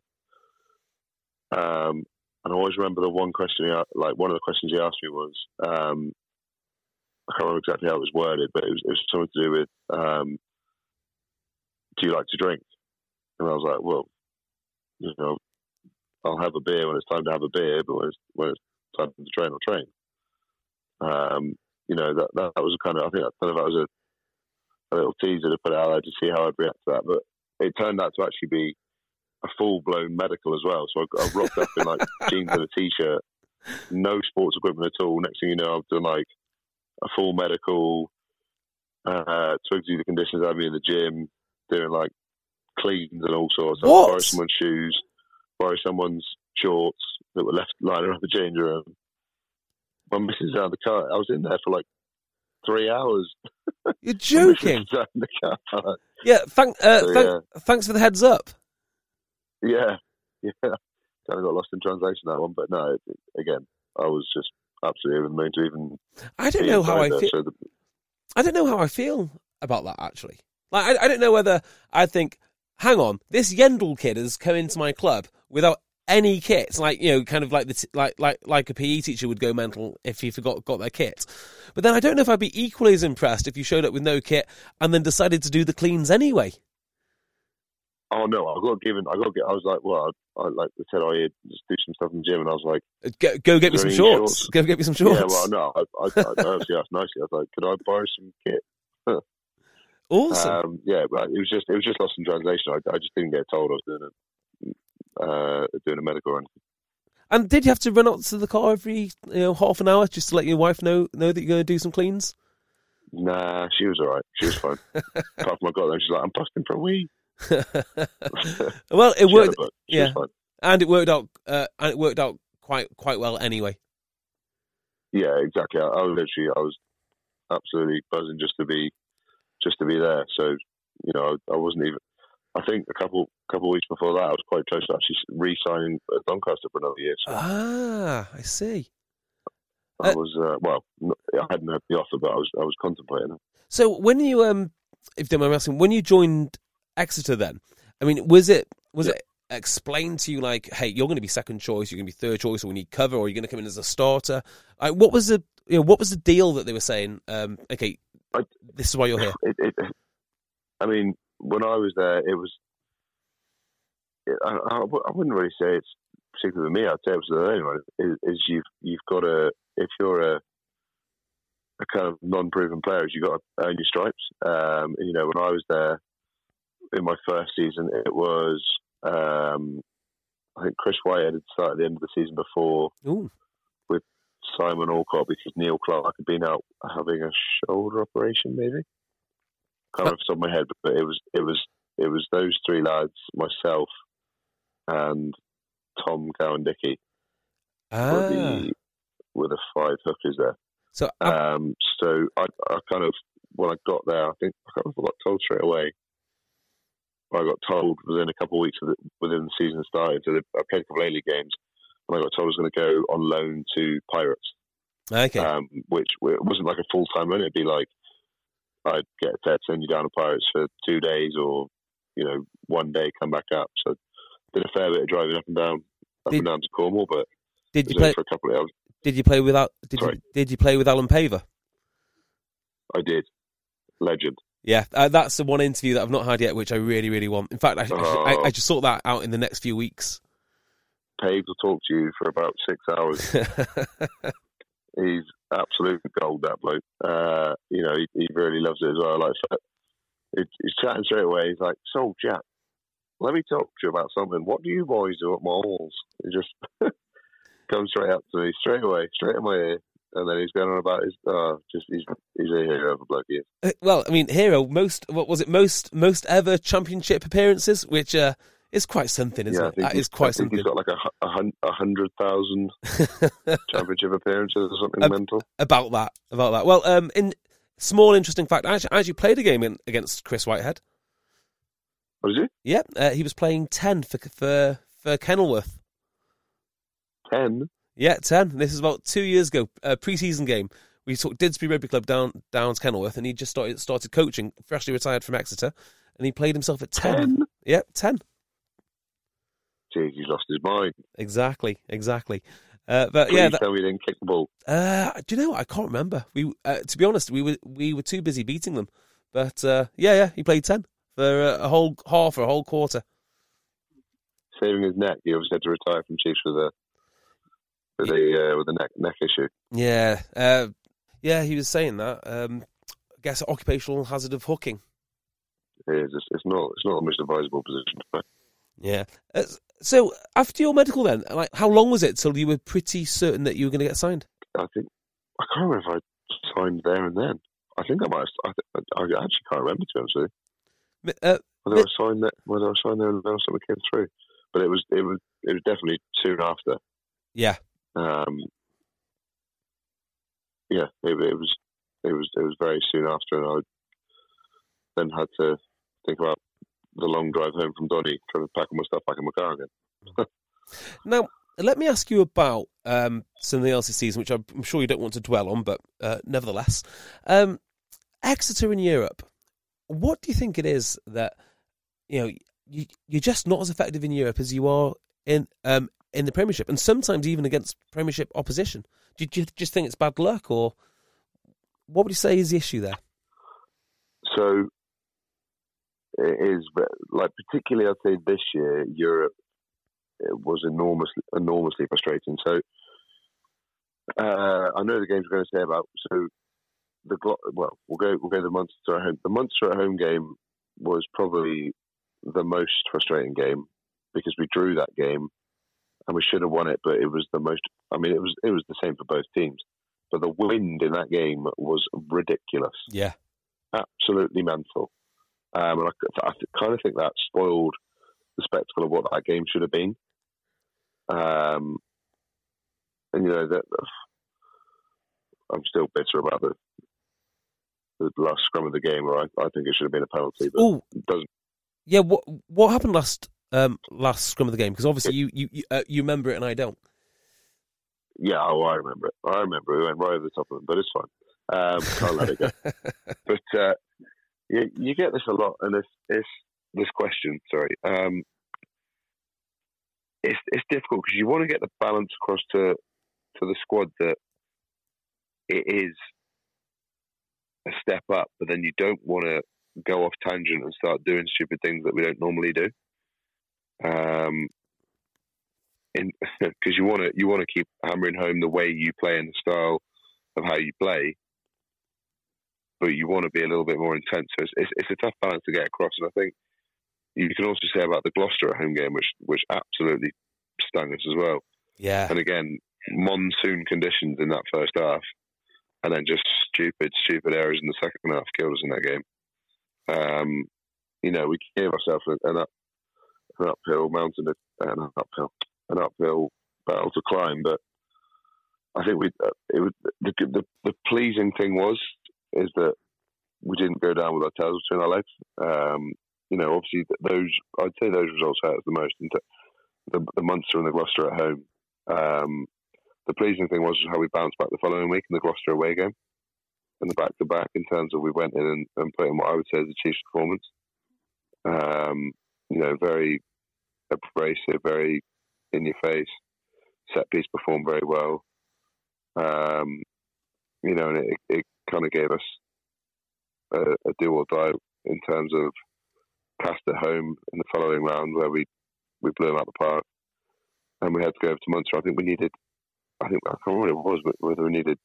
And I always remember the one question one of the questions he asked me was, I can't remember exactly how it was worded, but it was something to do with, do you like to drink? And I was like, well, I'll have a beer when it's time to have a beer, but when it's time to train, I'll train. That was kind of, I think that was a little teaser to put out there to see how I'd react to that. But it turned out to actually be a full-blown medical as well. So I rocked up in like jeans and a t-shirt, no sports equipment at all. Next thing you know, I've done like a full medical, took through the conditions I had me in the gym, doing like cleans and all sorts. I borrow someone's shoes, borrow someone's shorts that were left lying around the change room. My missus out of the car. I was in there for like 3 hours. You're joking. Yeah, thanks for the heads up. Yeah. Kind of got lost in translation that one, but no, again, I was just absolutely over the moon to even. I don't know how I feel. I don't know how I feel about that actually. Like, I don't know whether I think, hang on, this Yendall kid has come into my club without any kit. Like, kind of like like a PE teacher would go mental if he got their kit. But then I don't know if I'd be equally as impressed if you showed up with no kit and then decided to do the cleans anyway. Oh no, I was like, well, I like they said, just do some stuff in the gym, and I was like, go get me some shorts. Go get me some shorts. Yeah, well, no, I obviously asked nicely. I was like, could I borrow some kit? Awesome. Yeah, but it was just lost in translation. I just didn't get told I was doing a medical or anything. And did you have to run out to the car every half an hour just to let your wife know that you're going to do some cleans? Nah, she was all right. She was fine. Apart from I got there, she's like, I'm busting for a wee. Well, it worked. Yeah, and it worked out. And it worked out quite well anyway. Yeah, exactly. I was absolutely buzzing just to be there. So I wasn't even. I think a couple of weeks before that, I was quite close to actually re-signing at Doncaster for another year. So. I see. I was I hadn't had the offer, but I was contemplating it. So when you, if you don't mind me asking, when you joined Exeter then, I mean, was it explained to you like, hey, you're going to be second choice, you're going to be third choice, or we need cover, or you're going to come in as a starter? What was the deal that they were saying? Okay, this is why you're here. I mean, when I was there, it was. I wouldn't really say it's particularly with me. I'd say it was with anyone. Is you've got to, if you're a kind of non-proven player, you've got to earn your stripes. You know, when I was there in my first season, it was I think Chris Whitehead had started at the end of the season before. Ooh. With Simon Alcott, because Neil Clark had been out having a shoulder operation, maybe. Can't remember off the top of my head, but it was those three lads, myself, and Tom Gowan-Dickey were the five hookers there. So I kind of, when I got there, I can't remember if I got told straight away. I got told within a couple of weeks within the season started. So I played a couple of A-League games, and I got told I was going to go on loan to Pirates. Okay. Which it wasn't like a full-time loan. It'd be like I'd get a text, send you down to Pirates for 2 days, or 1 day, come back up. So did a fair bit of driving up and down to Cornwall, but did you play for a couple of hours? Did you play without? Did you play with Alan Paver? I did. Legend. Yeah, that's the one interview that I've not had yet, which I really, really want. In fact, I just sort that out in the next few weeks. Paves will talk to you for about 6 hours. He's absolute gold, that bloke. He really loves it as well. Like, he's chatting straight away. He's like, "So, Jack, let me talk to you about something. What do you boys do at Moles?" He just comes straight up to me, straight away, straight in my ear. And then he's going on about he's a hero of a bloke, he is. Well, I mean, hero, most ever championship appearances, which is quite something, isn't it? That is quite something. He's got like 100,000 championship appearances or something mental. About that. Well, in small interesting fact, I actually played a game against Chris Whitehead. Oh, did you? Yeah, he was playing 10 for Kenilworth. 10? Yeah, 10. This is about 2 years ago, pre-season game. We took Didsbury Rugby Club down to Kenilworth, and he just started coaching, freshly retired from Exeter, and he played himself at 10. Yeah, 10. Jeez, he's lost his mind. Exactly. But please tell me he didn't kick the ball. Do you know what? I can't remember. To be honest, we were too busy beating them. But he played 10 for a whole half or a whole quarter. Saving his neck. He obviously had to retire from Chiefs with a neck issue. Yeah, he was saying that. I guess occupational hazard of hooking. It is. It's not the most advisable position to play. Yeah. So after your medical, then, like, how long was it till you were pretty certain that you were going to get signed? I can't remember if I signed there and then. I think I might. I actually can't remember, to be honest with you. Whether I signed there and then something came through, but it was definitely soon after. Yeah. It was very soon after, and I then had to think about the long drive home from Donny, trying to pack all my stuff back in my car again. Now, let me ask you about something else this season, which I'm sure you don't want to dwell on, but nevertheless, Exeter in Europe. What do you think it is that you're just not as effective in Europe as you are in the Premiership, and sometimes even against Premiership opposition? Do you just think it's bad luck, or what would you say is the issue there? So it is, like, particularly I'd say this year, Europe, it was enormously frustrating. So I know the games we're going to say about. So we'll go the Munster at home. The Munster at home game was probably the most frustrating game because we drew that game. And we should have won it, but it was the most. I mean, it was the same for both teams. But the wind in that game was ridiculous. Yeah, absolutely mental. And I kind of think that spoiled the spectacle of what that game should have been. And that I'm still bitter about the last scrum of the game, where I think it should have been a penalty, but it doesn't. Yeah, what happened last scrum of the game? Because obviously you remember it and I don't. Yeah, I remember it. We went right over the top of them, but it's fine. Can't let it go. But you get this a lot, and it's this question. Sorry, it's difficult because you want to get the balance across to the squad that it is a step up, but then you don't want to go off tangent and start doing stupid things that we don't normally do. Because you want to keep hammering home the way you play and the style of how you play, but you want to be a little bit more intense. So it's a tough balance to get across, and I think you can also say about the Gloucester at home game, which absolutely stung us as well. Yeah, and again, monsoon conditions in that first half, and then just stupid errors in the second half killed us in that game. We gave ourselves an uphill battle to climb, but I think the pleasing thing is that we didn't go down with our tails between our legs. Obviously I'd say those results hurt us the most. The Munster and the Gloucester at home. The pleasing thing was how we bounced back the following week in the Gloucester away game and the back-to-back in terms of we went in and put in what I would say is a Chiefs performance. Very abrasive, very in your face. Set piece performed very well. And it kind of gave us a do or die in terms of cast at home in the following round where we blew them out the park, and we had to go over to Munster. I can't remember what it was, but whether we needed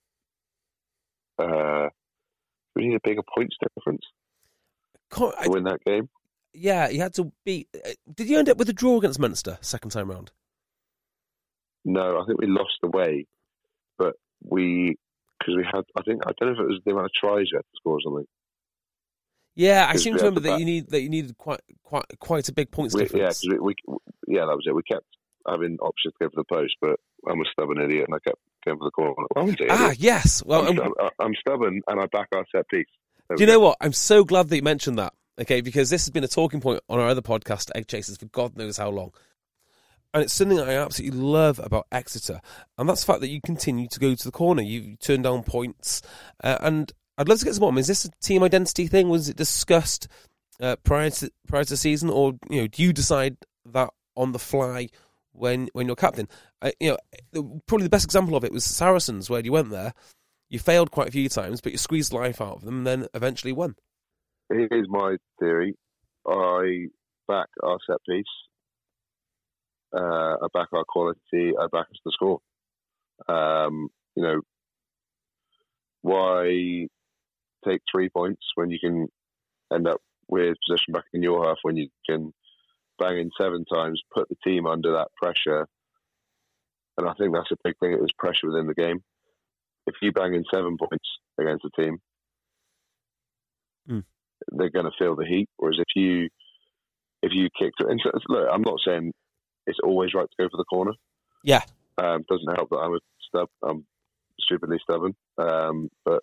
a bigger points difference to win that game. Yeah, you had to beat. Did you end up with a draw against Munster second time round? No, I think we lost away, but because we had. I don't know if it was the amount of tries you had to score or something. Yeah, I seem to remember that you needed quite a big points difference. Yeah, that was it. We kept having options to go for the post, but I'm a stubborn idiot and I kept going for the corner. Yes. Well, I'm stubborn and I back our set piece. Do you know what? I'm so glad that you mentioned that. Okay, because this has been a talking point on our other podcast, Egg Chasers, for God knows how long. And it's something that I absolutely love about Exeter. And that's the fact that you continue to go to the corner. You turn down points. And I'd love to get some more. Is this a team identity thing? Was it discussed prior to the season? Or do you decide that on the fly when you're captain? Probably the best example of it was Saracens, where you went there, you failed quite a few times, but you squeezed life out of them and then eventually won. Here's my theory. I back our set piece. I back our quality. I back us to score. Why take 3 points when you can end up with possession back in your half, when you can bang in 7 times, put the team under that pressure? And I think that's a big thing. It was pressure within the game. If you bang in 7 points against a team, they're going to feel the heat. Whereas if you kick through, and so, look, I'm not saying it's always right to go for the corner. Yeah, doesn't help that I'm stupidly stubborn. But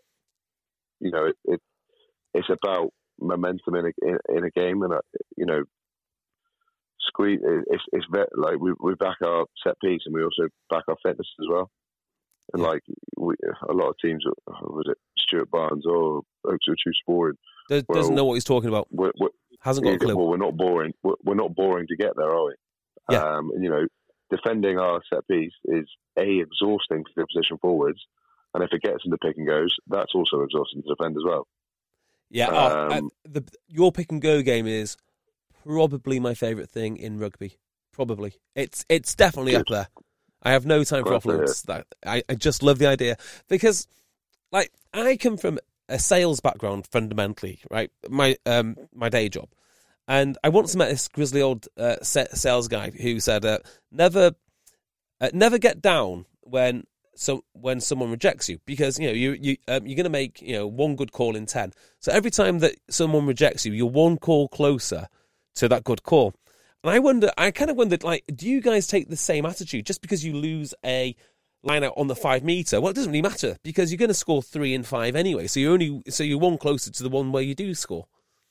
it's about momentum in a game, and squeeze. It's like we back our set piece, and we also back our fitness as well. And a lot of teams, was it Stuart Barnes or Oaks are too boring? Doesn't know what he's talking about. Hasn't got a clue. Well, we're not boring. We're not boring to get there, are we? Yeah. Defending our set piece is exhausting for the position forwards, and if it gets into pick and goes, that's also exhausting to defend as well. Yeah. Your pick and go game is probably my favourite thing in rugby. Probably, it's definitely Good. Up there. I have no time for offloads. I just love the idea because, I come from a sales background fundamentally, right? My day job, and I once met this grizzly old sales guy who said, "Never get down when someone rejects you, because you're going to make one good call in 10. So every time that someone rejects you, you're one call closer to that good call." And I kind of wondered, do you guys take the same attitude? Just because you lose a line out on the 5 metre, well, it doesn't really matter because you're going to score 3 and 5 anyway. So you're one closer to the one where you do score.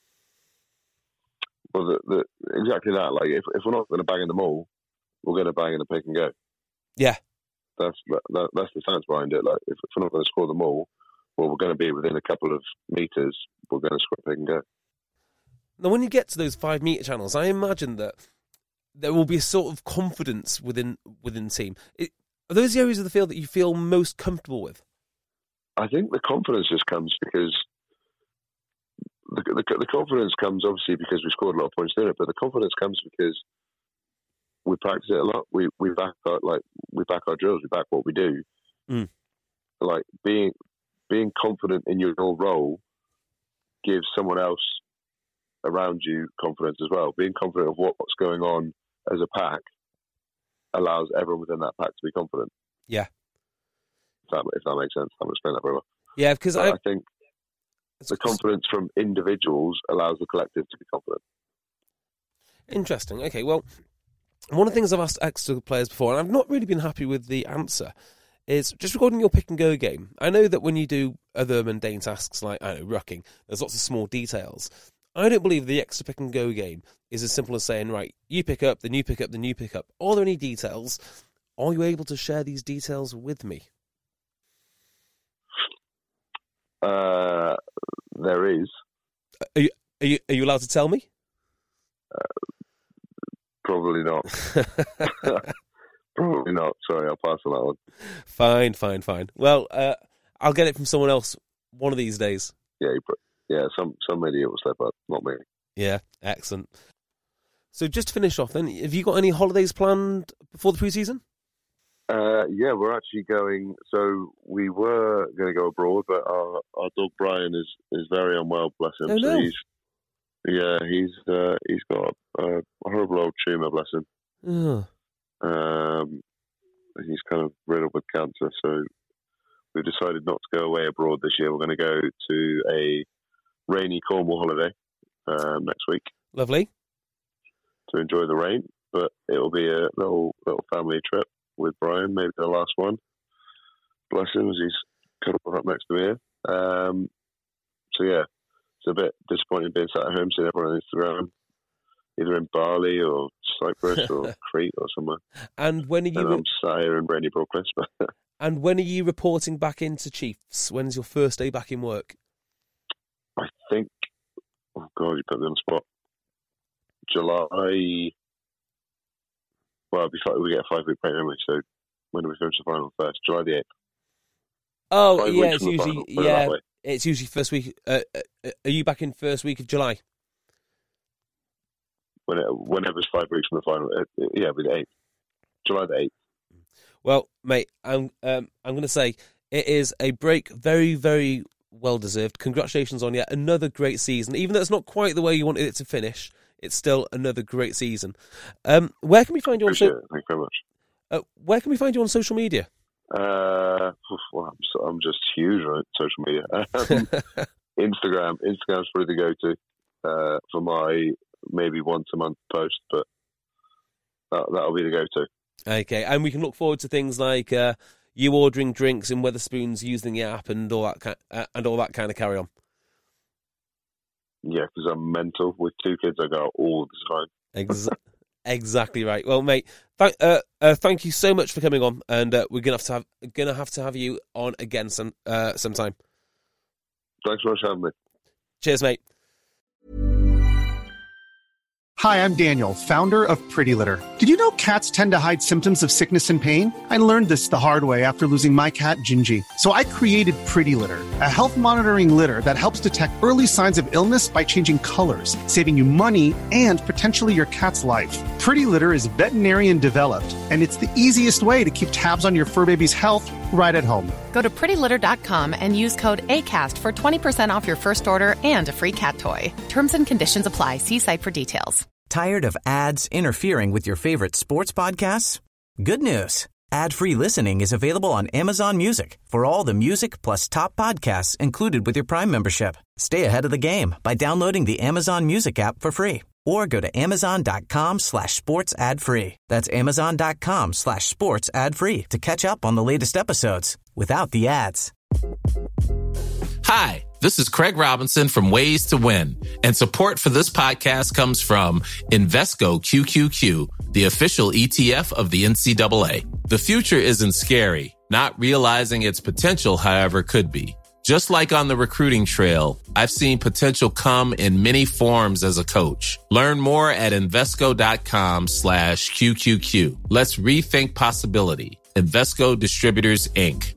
Well, exactly that. If we're not going to bang in the maul, we're going to bang in the pick and go. Yeah, that's the science behind it. If we're not going to score the maul, well, we're going to be within a couple of metres, we're going to square peg and go. Now, when you get to those 5 metre channels, I imagine that there will be a sort of confidence within the team. Are those the areas of the field that you feel most comfortable with? I think the confidence just comes because the confidence comes obviously because we scored a lot of points doing it, but the confidence comes because we practice it a lot. We back our drills, we back what we do. Mm. Like being confident in your role gives someone else around you confidence as well. Being confident of what's going on as a pack allows everyone within that pack to be confident. Yeah. If that makes sense. I'm explaining that very well. Yeah, because I think the confidence from individuals allows the collective to be confident. Interesting. Okay, well, one of the things I've asked extra players before, and I've not really been happy with the answer, is just regarding your pick and go game. I know that when you do other mundane tasks like, I don't know, rucking, there's lots of small details. I don't believe the extra pick and go game is as simple as saying, right, you pick up, then you pick up, then you pick up. Are there any details? Are you able to share these details with me? There is. Are you allowed to tell me? Probably not. Probably not. Sorry, I'll pass on that one. Fine. Well, I'll get it from someone else one of these days. Yeah, some idiot will step up, not me. Yeah, excellent. So just to finish off then, have you got any holidays planned before the pre-season? Yeah, we're actually going. So we were going to go abroad, but our dog Brian is very unwell. Bless him. Oh, no. So he's got a horrible old tumour. Bless him. Oh. He's kind of riddled with cancer. So we've decided not to go away abroad this year. We're going to go to a rainy Cornwall holiday next week. Lovely. To enjoy the rain, but it'll be a little family trip with Brian, maybe the last one. Bless him, as he's cuddled up next to me here. So yeah, it's a bit disappointing being sat at home seeing everyone on Instagram, either in Bali or Cyprus or Crete or somewhere. And when are you? And I'm sat here in rainy Brooklyn. And when are you reporting back into Chiefs? When's your first day back in work? I think. Oh God, you put me on the spot. July. Well, we get a 5-week break anyway, so when do we finish the final first? July the 8th. Oh, yeah, it's usually first week. Are you back in first week of July? Whenever it's 5 weeks from the final, yeah, it'll be the 8th. July the 8th. Well, mate, I'm going to say it is a break very, very well deserved. Congratulations on yet another great season. Even though it's not quite the way you wanted it to finish, it's still another great season. Where can we find you on? Thank you very much. Where can we find you on social media? Well, I'm just huge on social media. Instagram's probably the go-to for my maybe once a month post, but that'll be the go-to. Okay, and we can look forward to things like you ordering drinks in Wetherspoons using the app and all that kind of carry on. Yeah, because I'm mental. With 2 kids, I go all the time. Exactly right. Well, mate, thank you so much for coming on, and we're gonna have to have you on again sometime. Thanks so much for having me. Cheers, mate. Hi, I'm Daniel, founder of Pretty Litter. Did you know cats tend to hide symptoms of sickness and pain? I learned this the hard way after losing my cat, Gingy. So I created Pretty Litter, a health monitoring litter that helps detect early signs of illness by changing colors, saving you money and potentially your cat's life. Pretty Litter is veterinarian developed, and it's the easiest way to keep tabs on your fur baby's health right at home. Go to prettylitter.com and use code ACAST for 20% off your first order and a free cat toy. Terms and conditions apply. See site for details. Tired of ads interfering with your favorite sports podcasts? Good news. Ad-free listening is available on Amazon Music for all the music plus top podcasts included with your Prime membership. Stay ahead of the game by downloading the Amazon Music app for free or go to amazon.com/sports ad free. That's amazon.com/sports ad free to catch up on the latest episodes without the ads. Hi, this is Craig Robinson from Ways to Win, and support for this podcast comes from Invesco QQQ, the official ETF of the NCAA. The future isn't scary. Not realizing its potential, however, could be. Just like on the recruiting trail, I've seen potential come in many forms as a coach. Learn more at Invesco.com/QQQ. Let's rethink possibility. Invesco Distributors, Inc.